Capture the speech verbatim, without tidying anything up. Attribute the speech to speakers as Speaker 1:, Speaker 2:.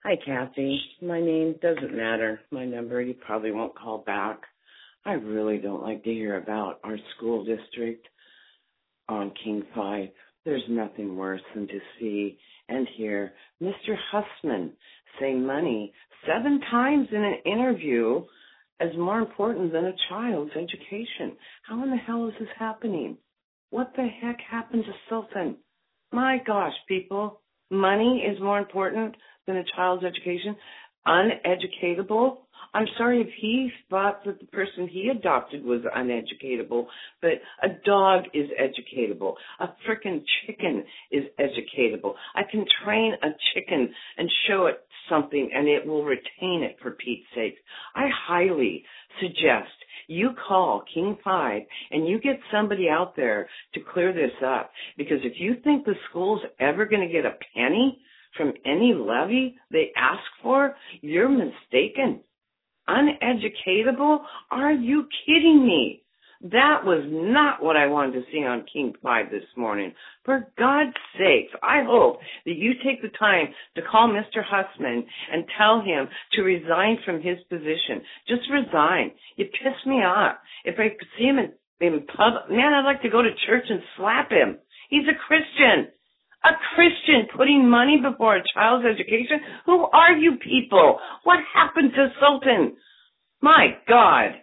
Speaker 1: Hi, Kathy. My name doesn't matter. My number, you probably won't call back. I really don't like to hear about our school district on King five. There's nothing worse than to see and hear Mister Hussman say money seven times in an interview is more important than a child's education. How in the hell is this happening? What the heck happened to Sultan? My gosh, people, money is more important than a child's education. Uneducatable. I'm sorry if he thought that the person he adopted was uneducatable, but a dog is educatable. A frickin' chicken is educatable. I can train a chicken and show it something and it will retain it, for Pete's sake. I highly suggest you call King five and you get somebody out there to clear this up, because if you think the school's ever going to get a penny from any levy they ask for, you're mistaken. Uneducatable? Are you kidding me? That was not what I wanted to see on King five this morning. For God's sakes, I hope that you take the time to call Mister Hussman and tell him to resign from his position. Just resign. You piss me off. If I could see him in, in public, man, I'd like to go to church and slap him. He's a Christian. A Christian putting money before a child's education? Who are you people? What happened to Sultan? My God.